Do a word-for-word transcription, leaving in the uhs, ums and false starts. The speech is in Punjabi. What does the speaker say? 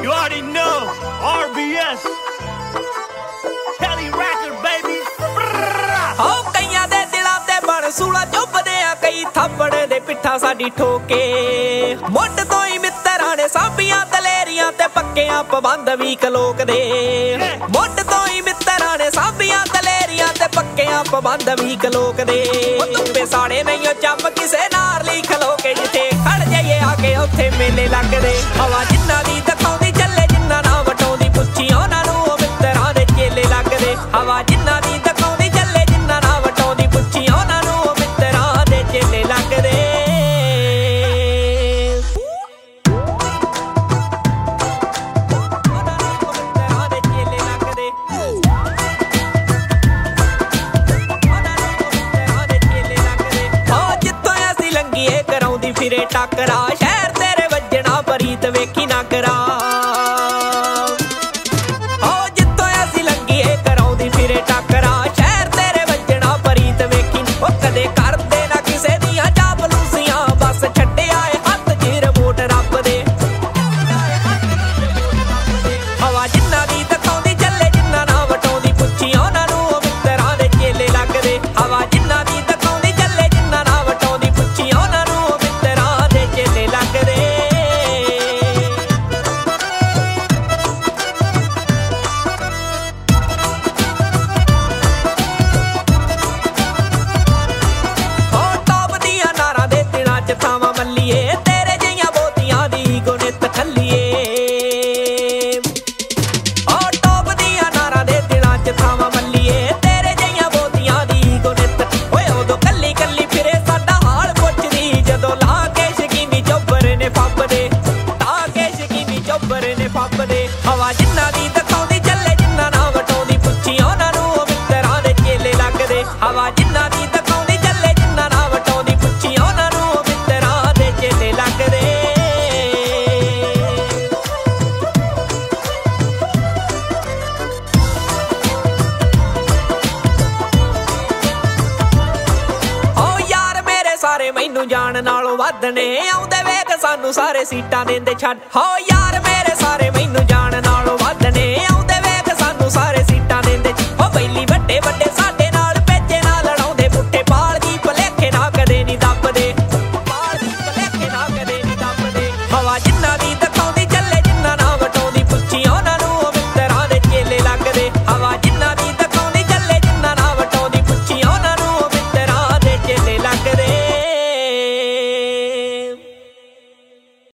You already know, R B S Kelly Record, baby. ਹੋ ਕਈਆਂ ਦੇ ਦਿਲਾਂ ਤੇ ਬਣ ਸੂਲਾ ਚੁੱਭਦੇ ਆ ਕਈ ਥੱਪੜ ਦੇ ਪਿੱਠਾ ਸਾਡੀ ਠੋਕੇ ਮੁੱਢ ਤੋਂ ਹੀ ਮਿੱਤਰਾਂ ਨੇ ਸਾਂਭੀਆਂ ਦਲੇਰੀਆਂ ਤੇ ਪੱਕਿਆਂ ਪਾਬੰਦ ਵੀ ਕਲੋਕ ਦੇ ਮੁੱਢ ਤੋਂ ਹੀ ਮਿੱਤਰਾਂ ਨੇ ਸਾਂਭੀਆਂ ਦਲੇਰੀਆਂ ਤੇ ਪੱਕਿਆਂ ਪਾਬੰਦ ਵੀ ਕਲੋਕ ਦੇ ਉਹ ਧੁੱਪੇ ਸਾੜੇ ਨਹੀਂ ਚੰਮ ਕਿਸੇ ਨਾਰ ਲਈ ਖਲੋ ਕੇ ਜਿੱਥੇ ਖੜ ਜਾਈਏ ਆ ਕੇ ਉੱਥੇ ਮੇਲੇ ਲੱਗਦੇ ਹਵਾ ਜਿੰਨਾ ਦੀ ਦਿਖਾਉਂਦੀ ਚੱਲੇ ਜਿੰਨਾ ਨਾ ਵਟਾਉਂਦੀ ਪੁੱਛੀ ਉਹਨਾਂ ਨੂੰ ਉਹ ਮਿੱਤਰਾਂ ਦੇ ਚੇਲੇ ਲੱਗਦੇ ਹਵਾ ਜਿੰਨਾ ਦੀ ਦਿਖਾਉਂਦੀ ਚੱਲੇ ਜਿੰਨਾ ਨਾ ਵਟਾਉਂਦੀ ਪੁੱਛੀ ਉਹਨਾਂ ਨੂੰ ਉਹ ਮਿੱਤਰਾਂ ਦੇ ਚੇਲੇ ਲੱਗਦੇ ਫਿਰੇ ਟੱਕਰਾ ਸ਼ਹਿਰ ਤੇਰੇ ਵੱਜਣਾ ਪਰੀਤ ਵੇਖੀ ਨਾ ਕਰਾ ਹੋ ਜਿੱਥੋਂ ਅਸੀਂ ਲੰਘੀਏ ਕਰਾਉਂਦੀ ਫਿਰੇ ਟੱਕਰਾ ਸ਼ਹਿਰ ਤੇਰੇ ਵੱਜਣਾ ਪਰੀਤ ਵੇਖੀ ਉਹ ਕਦੇ ਕਰਦੇ ਨਾ ਕਿਸੇ ਦੀਆਂ ਚਾਪਲੂਸੀਆਂ ਬਸ ਛੱਡਿਆ ਏ ਹੱਥ 'ਚ ਰਿਮੋਟ ਰੱਬ ਦੇ ਹਵਾ ਜਿੰਨਾ ਦੀ ਦਿਖਾਉਂਦੀ ਚੱਲੇ ਜਿੰਨਾ ਨਾ ਵਟਾਉਂਦੀ ਪੁੱਛੀ ਉਹਨਾਂ ਨੂੰ ਉਹ ਮਿੱਤਰਾਂ ਦੇ ਚੇਲੇ ਲੱਗਦੇ ਹਵਾ ਜਿੰਨਾ ਦੀ ਦਿਖਾਉਂਦੀ ਚੱਲੇ ਜਿੰਨਾ ਨਾ ਵਟਾਉਂਦੀ ਪੁੱਛੀ ਉਹਨਾਂ ਨੂੰ ਲੱਗਦੇ ਹੋ ਟੌਪ ਦੀਆਂ ਨਾਰਾਂ ਦੇ ਦਿਨਾਂ 'ਚ ਥਾਵਾਂ ਮੱਲੀਏ ਤੇਰੇ ਜਿਹੀਆਂ ਬੋਤੀਆਂ ਦੀ ਗੁਣਿਤ ਖੱਲੀਏ ਹੋ ਟੌਪ ਦੀਆਂ ਨਾਰਾਂ ਦੇ ਦਿਨਾਂ 'ਚ ਥਾਵਾਂ ਮੱਲੀਏ ਤੇਰੇ ਜਿਹੀਆਂ ਬੋਤੀਆਂ ਦੀ ਗੁਣਿਤ ਓਏ ਉਦੋਂ ਕੱਲੀ ਕੱਲੀ ਫਿਰੇ ਸਾਡਾ ਹਾਲ ਪੁੱਛਦੀ ਜਦੋਂ ਲਾ ਕੇ ਫੱਬਦੇ ਤਾਂ ਕੇ ਸ਼ਕੀਨੀ ਚੋਬਰ ਨੇ ਫੱਬਦੇ ਹਵਾ ਜਿੰਨਾ ਦੀ ਦਿਖਾਉਂਦੀ ਚੱਲੇ ਜਿੰਨਾ ਨਾ ਵਟਾਉਂਦੀ ਪੁੱਛੀ ਉਹਨਾਂ ਨੂੰ ਉਹ ਮਿੱਤਰਾਂ ਦੇ ਚੇਲੇ ਲੱਗਦੇ ਹਵਾ ਜਿੰਨਾ ਦੀ ਦਿਖਾਉਂਦੀ ਚੱਲੇ ਜਿੰਨਾ ਨਾ ਵਟਾਉਂਦੀ ਪੁੱਛੀ ਉਹਨਾਂ ਨੂੰ ਉਹ ਮਿੱਤਰਾਂ ਦੇ ਚੇਲੇ ਲੱਗਦੇ ਓ ਯਾਰ ਮੇਰੇ ਸਾਰੇ ਮੈਨੂੰ ਜਾਣ ਨਾਲੋਂ ਵੱਧ ਨੇ ਆਉਂਦੇ ਵੇਖ ਸਾਨੂੰ ਸਾਰੇ ਸੀਟਾਂ ਦੇਂਦੇ ਛੱਡ ਹੋ ਯਾਰ ਮੇਰੇ ਸਾਰੇ ਮੈਨੂੰ ਜਾਣ ਨਾਲੋਂ ਵੱਧ ਨੇ ਆਉਂਦੇ ਵੇਖ ਸਾਨੂੰ ਸਾਰੇ ਸੀਟਾਂ ਦੇਂਦੇ ਹੋ ਬੈਲੀ ਵੱਡੇ